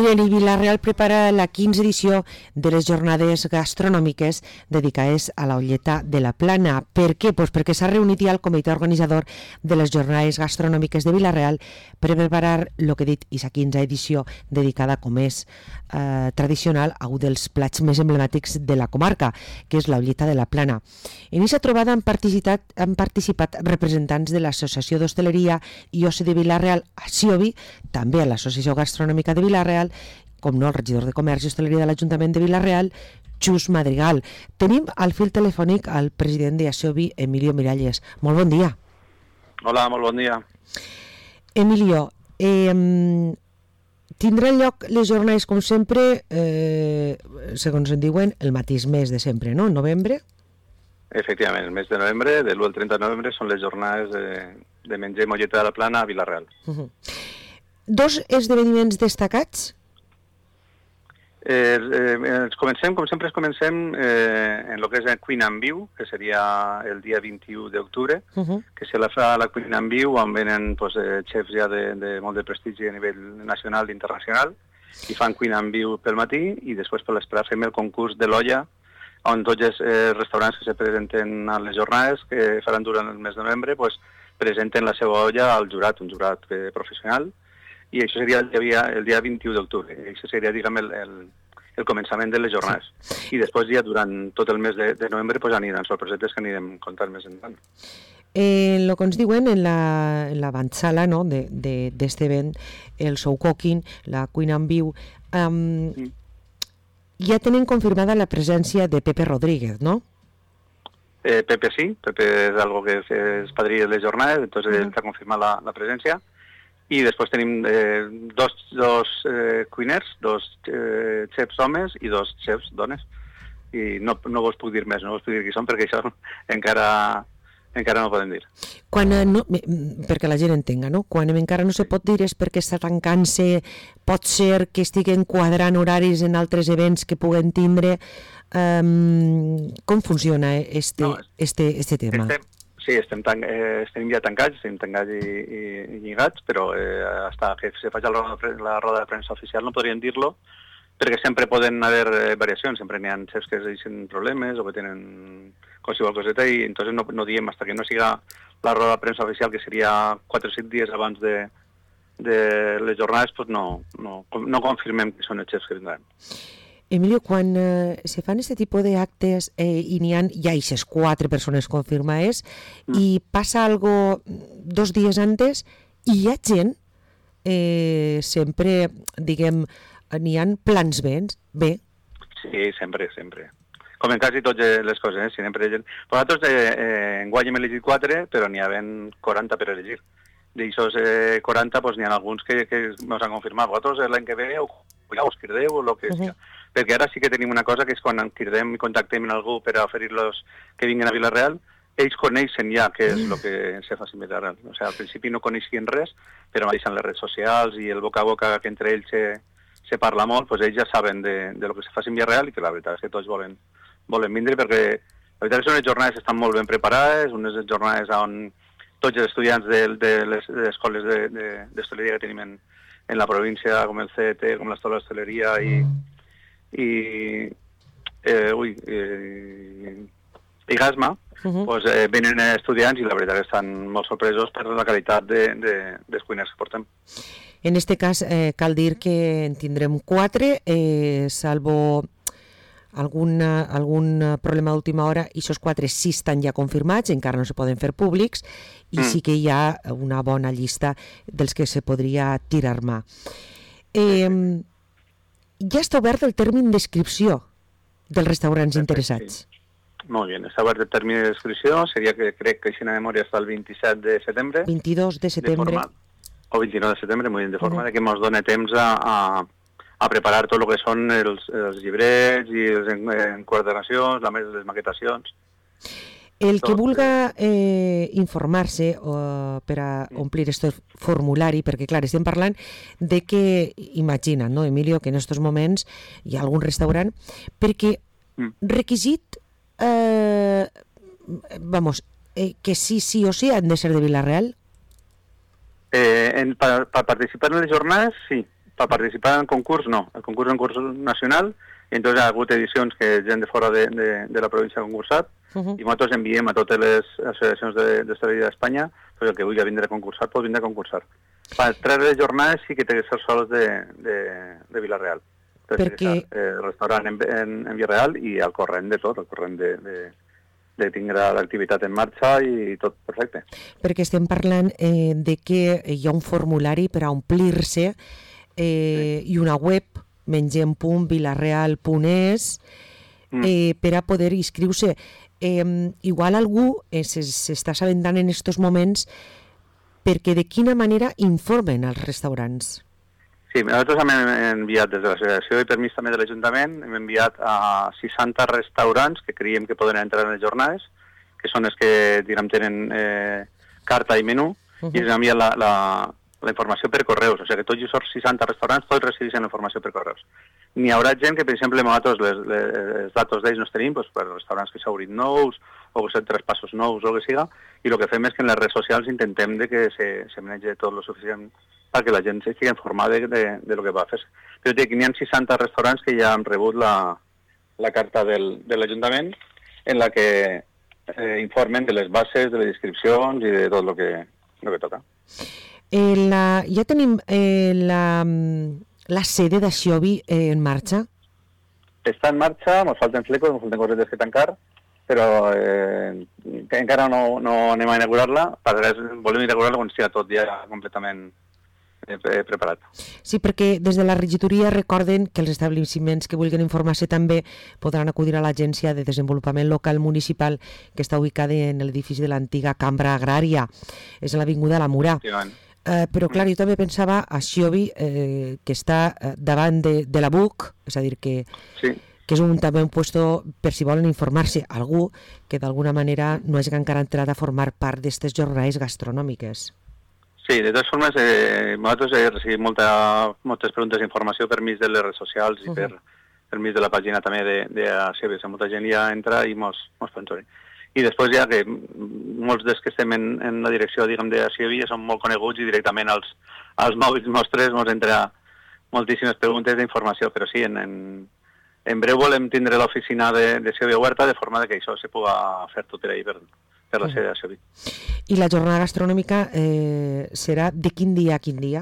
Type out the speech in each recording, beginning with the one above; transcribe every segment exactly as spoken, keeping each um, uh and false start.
Miren, i Vila-real prepara la quinze edició de les jornades gastronòmiques dedicades a la Olleta de la Plana. Per què? Pues perquè s'ha reunit ja el comitè organitzador de les jornades gastronòmiques de Vila-real per preparar el que he dit, i la quinze edició dedicada, com és eh, tradicional, a un dels plats més emblemàtics de la comarca, que és la Olleta de la Plana. En aquesta trobada han participat, han participat representants de l'Associació d'Hostaleria i Oci de Vila-real, ASIOVI, també a l'Associació Gastronòmica de Vila-real, com no el regidor de Comerç i Hostaleria de l'Ajuntament de Vila-real, Xus Madrigal. Tenim al fil telefònic al president de ASIOVI, Emilio Miralles. Molt bon dia. Hola, molt bon dia. Emilio, eh, tindran lloc les jornades, com sempre, eh, segons en diuen, el mateix mes de sempre, no? Novembre? Efectivament, el mes de novembre, de l'u al trenta de novembre, són les jornades de, de menjar molleta de la Plana a Vila-real. Uh-huh. Dos esdeveniments destacats? Eh, eh, ens comencem, com sempre, comencem eh, en el que és el Cuina en Viu, que seria el dia vint-i-u d'octubre, uh-huh. que se la fa la Cuina en Viu, on venen pues, eh, xefs ja de, de molt de prestigi a nivell nacional i internacional, i fan Cuina en Viu pel matí, i després per l'esperar fem el concurs de l'olla, on tots els eh, restaurants que se presenten a les jornades, que faran durant el mes de novembre, pues, presenten la seva olla al jurat, un jurat eh, professional, i això seria el dia, el dia vint-i-u d'octubre. Això seria, diguem, el, el, el començament de les jornades. Sí. I després ja durant tot el mes de, de novembre pues, aniran sorpresetes que anirem contant més endavant. Eh, el que ens diuen en la, en l'avantsala, no, d'aquest event, el show cooking, la cuina en viu, um, mm. ja tenen confirmada la presència de Pepe Rodríguez, no? Eh, Pepe sí, Pepe és algo que és, és padrí de les jornades, entonces mm. ell t'ha confirmat la, la presència. I després tenim eh, dos, dos eh, cuiners, dos eh, xefs homes i dos xefs dones. I no, no vos puc dir més, no vos puc dir qui són, perquè això encara, encara no ho podem dir. Quan, no, perquè la gent entenga, no? Quan encara no se pot dir és perquè està tancant-se, pot ser que estiguen quadrant horaris en altres events que puguen tindre. Um, com funciona este, no, este, este tema? Estem... Sí, estem, tan, eh, estem ja tancats, estem tancats i, i, i lligats, però eh, hasta que se faci la roda, la roda de premsa oficial no podríem dir-lo, perquè sempre poden haver eh, variacions, sempre n'hi ha xefs que es deixen problemes o que tenen qualsevol coseta, i entonces no, no diem, hasta que no siga la roda de premsa oficial, que seria quatre o cinc dies abans de, de les jornades, pues no, no, no confirmem que són els xefs que vindran. Emilio, quan eh, se fan aquest tipus d'actes eh, i n'hi ha ja aquestes quatre persones confirmades mm. i passa algo dos dies antes i hi ha gent, eh, sempre, diguem, n'hi ha plans béns, bé? Sí, sempre, sempre. Com en quasi totes les coses, eh? Sempre gent... Nosaltres eh, eh, en guany hem elegit quatre, però n'hi ha ben quaranta per elegir. D'aixòs eh, quaranta, pues, n'hi ha alguns que, que ens han confirmat. Vosaltres l'any que ve o ja us crideu o el que sigui. Uh-huh. Perquè ara sí que tenim una cosa, que és quan cridem i contactem amb algú per a oferir-los que vinguin a Vila-real, ells coneixen ja què és el que se fa a Vila-real. O sigui, al principi no coneixien res, però deixen les redes socials i el boca a boca que entre ells se, se parla molt, doncs ells ja saben de, de lo que se fa a Vila-real, i que la veritat és que tots volen, volen vindre, perquè la veritat és que unes jornades estan molt ben preparades, unes jornades on tots els estudiants de, de les escoles d'hostaleria que tenim en, en la província, com el C E T, com l'Escola d'Hostaleria i, i, eh, ui, eh, i Gasma, uh-huh. pues, eh, venen estudiants i la veritat estan molt sorpresos per la qualitat de, de, dels cuiners que portem. En este cas eh, cal dir que en tindrem quatre, eh, salvo algun, algun problema d'última hora, i aquests quatre sí estan ja confirmats, encara no se poden fer públics, i mm. sí que hi ha una bona llista dels que se podria tirar mà. Eh, ja està obert el termini d'inscripció dels restaurants interessats. Sí. Molt bé, està obert el termini d'inscripció, seria que crec que així de memòria està el vint-i-set de setembre. vint-i-dos de setembre. De forma, o vint-i-nou de setembre, molt bé, de forma uh-huh. que ens dona temps a, a, a preparar tot el que són els, els llibrets i les enquadernacions, les maquetacions. El que vulga eh, informar-se uh, per a omplir aquest formulari, perquè clar, estem parlant de que, imagina't, no, Emilio, que en aquests moments hi ha algun restaurant, perquè requisit, eh, vamos, eh, que sí, sí o sí han de ser de Vila-real? Eh, en, per, per participar en les jornades, sí, per participar en el concurs, no. El concurs és un concurs nacional, i entonces ha hagut edicions que gent de fora de, de, de la província ha concursat, uh -huh. i nosaltres enviem a totes les associacions d'hostaleria d'Espanya, pues el que vulgui vindre a concursar pot vindre a concursar. Per tres de jornades sí que té que ser sols de, de, de Vila-real. Perquè... El restaurant en, en, en Vila-real i el corrent de tot, el corrent de... de de tindre l'activitat en marxa i tot perfecte. Perquè estem parlant eh, de que hi ha un formulari per a omplir-se eh, sí. i una web, mengem punt vilareal punt es, eh, per a poder inscriure-se. Eh, igual algú eh, s'està assabentant en aquests moments perquè de quina manera informen els restaurants? Sí, nosaltres hem enviat des de l'associació i permís també de l'Ajuntament, hem enviat a seixanta restaurants que creiem que poden entrar en les jornades, que són els que, diguem, tenen eh, carta i menú, uh-huh. i ens envien la, la, la informació per correus. O sigui que tots aquests seixanta restaurants tots recibeixen la informació per correus. N'hi haurà gent que, per exemple, nosaltres les, les, les datos d'ells no els tenim, doncs, per restaurants que s'obrin nous, o que són tres passos nous, o el que siga, i el que fem és que en les redes socials intentem de que se, se manegi tot el suficient perquè la gent estigui informada de, de, de lo que va fer. Però dic, n'hi ha seixanta restaurants que ja han rebut la, la carta del, de l'Ajuntament en la que eh, informen de les bases, de les inscripcions i de tot el que, lo que toca. Eh, la, ja tenim eh, la, la sede d'Aixobi eh, en marxa? Està en marxa, ens falten flecos, ens falten cosetes que tancar, però eh, encara no, no anem a inaugurar-la, perquè volem inaugurar-la quan estigui tot ja completament preparat. Sí, perquè des de la regidoria recorden que els establiments que vulguin informar-se també podran acudir a l'Agència de Desenvolupament Local Municipal que està ubicada en l'edifici de l'antiga Cambra Agrària. És a l'Avinguda La Murà. Sí, eh, però clar, jo també pensava a Xiobi, eh, que està davant de, de la B U C, és a dir, que, sí. que és un, també un puesto per si volen informar-se algú que d'alguna manera no hagi encara entrat a formar part d'aquestes jornades gastronòmiques. Sí, de totes formes, eh, nosaltres he recibit molta, moltes preguntes d'informació per mig de les redes socials i uh -huh. per, per mig de la pàgina també de, de A C B. Molta gent ja entra i mos, mos pensa. I després ja que molts dels que estem en, en la direcció, diguem, de A C B ja són molt coneguts i directament als, als mòbils nostres mos entra moltíssimes preguntes d'informació, però sí, en, en, en breu volem tindre l'oficina de, de A C B oberta de forma que això se pugui fer tot per ahí per, per la sede de A C B. I la jornada gastronòmica eh, serà de quin dia a quin dia?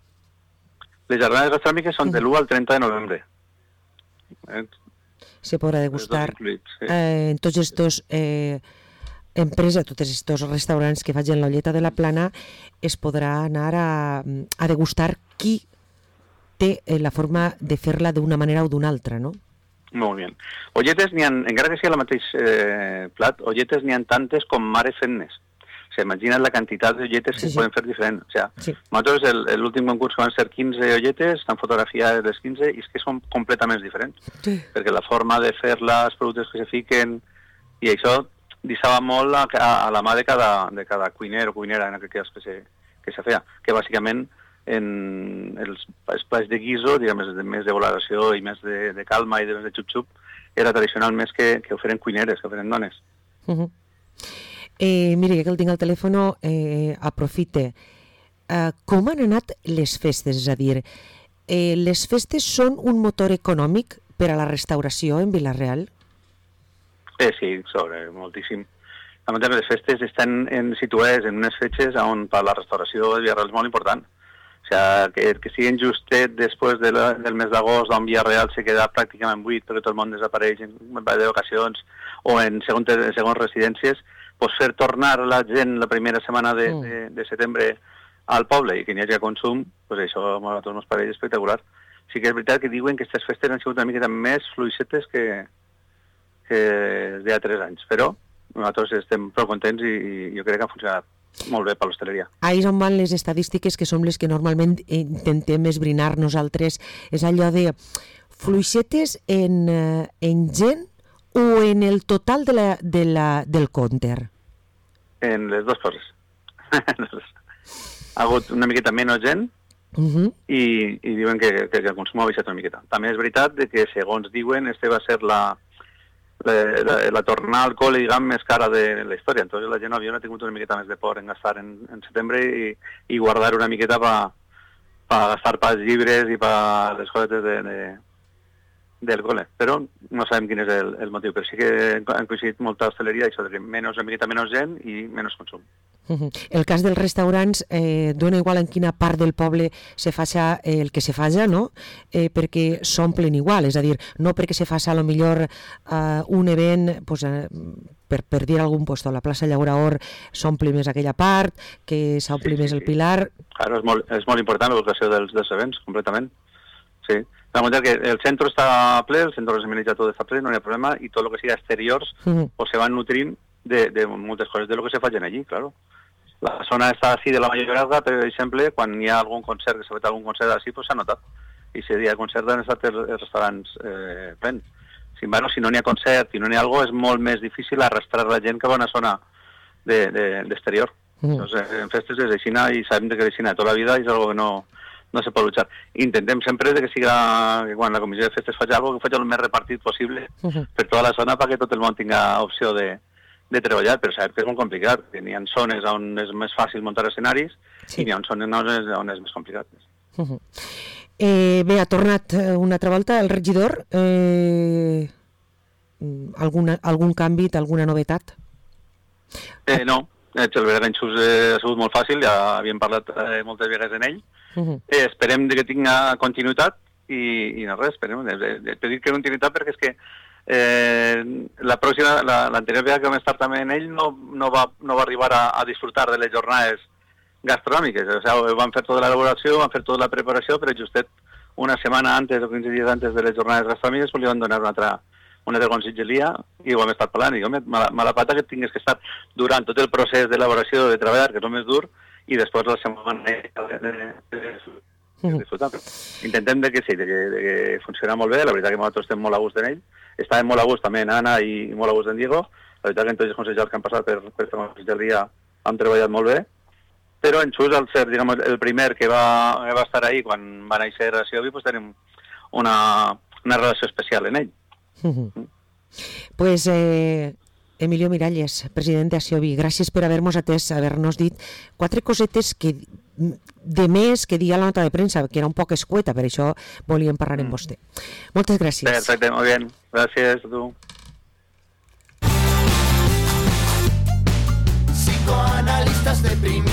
Les jornades gastronòmiques són de l'u al trenta de novembre. Eh? Se podrà degustar incluïts, sí. eh, en tots estos eh, empreses, tots estos restaurants que facin l'Olleta de la Plana, es podrà anar a, a degustar qui té eh, la forma de fer-la d'una manera o d'una altra, no? Molt bé. Olletes n'hi ha, encara que sigui el mateix eh, plat, olletes n'hi ha tantes com mare fent-nes. O sigui, imagina't la quantitat d'olletes sí, que sí. poden fer diferent. O sigui, sí. nosaltres l'últim concurs que van ser quinze olletes, estan fotografiades les quinze, i és que són completament diferents. Sí. Perquè la forma de fer-la, els productes que se fiquen, i això deixava molt a, a, a la mà de cada, de cada cuiner o cuinera en aquest cas que se, que se feia, que bàsicament en els espais de guiso, diguem, més de valoració i més de, de calma i de, de xup-xup, era tradicional més que, que ho feren cuineres, que ho feren dones. Uh -huh. eh, mira, ja que el tinc al telèfon, eh, aprofite. Eh, com han anat les festes? És a dir, eh, les festes són un motor econòmic per a la restauració en Vila-real? Eh, sí, sobre, moltíssim. A més, les festes estan en, situades en unes fetges on per la restauració de Vila-real és molt important. O sigui, que, que siguin justet després de la, del mes d'agost, on Vila-real se queda pràcticament buit perquè tot el món desapareix en de vacacions o en segons, en segons residències, pues fer tornar la gent la primera setmana de, mm. de, de setembre al poble i que n'hi hagi consum, pues això a nosaltres ens pareix espectacular. Sí que és veritat que diuen que aquestes festes han sigut una miqueta més fluixetes que, que de altres anys, però nosaltres estem prou contents i, i jo crec que ha funcionat molt bé per l'hostaleria. Ahí on van les estadístiques que som les que normalment intentem esbrinar nosaltres. És allò de fluixetes en, en gent o en el total de la, de la, del compter? En les dues coses. Ha hagut una miqueta menys gent uh -huh. i, i diuen que, que el consum ha baixat una miqueta. També és veritat que, segons diuen, este va ser la La, la, la tornada al col·le, diguem, més cara de la història. Entonces la gent havia tingut una miqueta més de por en gastar en, en setembre i, i guardar una miqueta per para gastar para els llibres i per les cosetes de, de, del col·le, però no sabem quin és el, el motiu, però sí que han coincidit molta hostaleria, això de que menys, una miqueta menys gent i menys consum. El cas dels restaurants eh, dona igual en quina part del poble se faça el que se faça, no? Eh, perquè s'omplen igual, és a dir, no perquè se faça a lo millor eh, un event, pues, eh, per, per dir algun puesto, a la plaça Llauraor s'omple més aquella part, que s'ompli sí, més sí, el Pilar... Claro, és molt, és molt important l'educació dels, dels events, completament. Sí. La veritat que el centre està ple, el centre de tot està ple, no hi ha problema, i tot el que sigui exteriors uh-huh. pues, se van nutrint de, de moltes coses de lo que se facin allí, claro. La zona està així de la Mayorazga, per exemple, quan hi ha algun concert, que s'ha fet algun concert així, pues s'ha notat. I si hi ha concert han estat els, els restaurants eh, plens. Si, bueno, si no n'hi ha concert i no n'hi ha alguna cosa, és molt més difícil arrastrar la gent cap a una zona d'exterior. De, de, mm. Entonces, en festes és així, i sabem que és així tota la vida i és algo que no, no se pot luchar. Intentem sempre de que siga, que quan la comissió de festes faci alguna cosa, que faci el més repartit possible mm-hmm. per tota la zona perquè tot el món tinga opció de de treballar, però sabem que és molt complicat, que n'hi ha zones on és més fàcil muntar escenaris sí. i n'hi ha zones on és, on és més complicat. Uh-huh. eh, bé, ha tornat una altra volta el regidor. Eh, alguna, algun canvi, alguna novetat? Eh, no, el Berenxús eh, ha sigut molt fàcil, ja havíem parlat eh, moltes vegades en ell. Uh-huh. eh, esperem que tinga continuïtat i, i no res, esperem. He dit que continuïtat perquè és que Eh, la pròxima, la, l'anterior vegada que vam estar també en ell no, no, va, no va arribar a, a disfrutar de les jornades gastronòmiques, o sigui, van fer tota l'elaboració, van fer tota la preparació, però justet una setmana antes o quinze dies antes de les jornades gastronòmiques pues, li van donar una altra, una altra conselleria i ho vam estar parlant, i home, mala, mala pata que tingués que estar durant tot el procés d'elaboració de treballar, que és el més dur, i després la setmana de, de, de, de, de disfrutar. Intentem de que sí, de que, de que funciona molt bé, la veritat que nosaltres estem molt a gust en ell. Estàvem molt a gust també en Anna i molt a gust en Diego. La veritat que en tots els consellers que han passat per, per fer conselleria han treballat molt bé. Però en Xus, al ser diguem, el primer que va, que va estar ahí quan va néixer a Siobi, pues tenim una, una relació especial en ell. Uh-huh. Mm. Pues eh, Emilio Miralles, president de Siobi, gràcies per haver-nos atès, haver-nos dit quatre cosetes que de més que dia la nota de premsa, que era un poc escueta, per això volíem parlar amb vostè. Moltes gràcies. Perfecte, molt bé. Gràcies a tu. Psicoanalistas de primer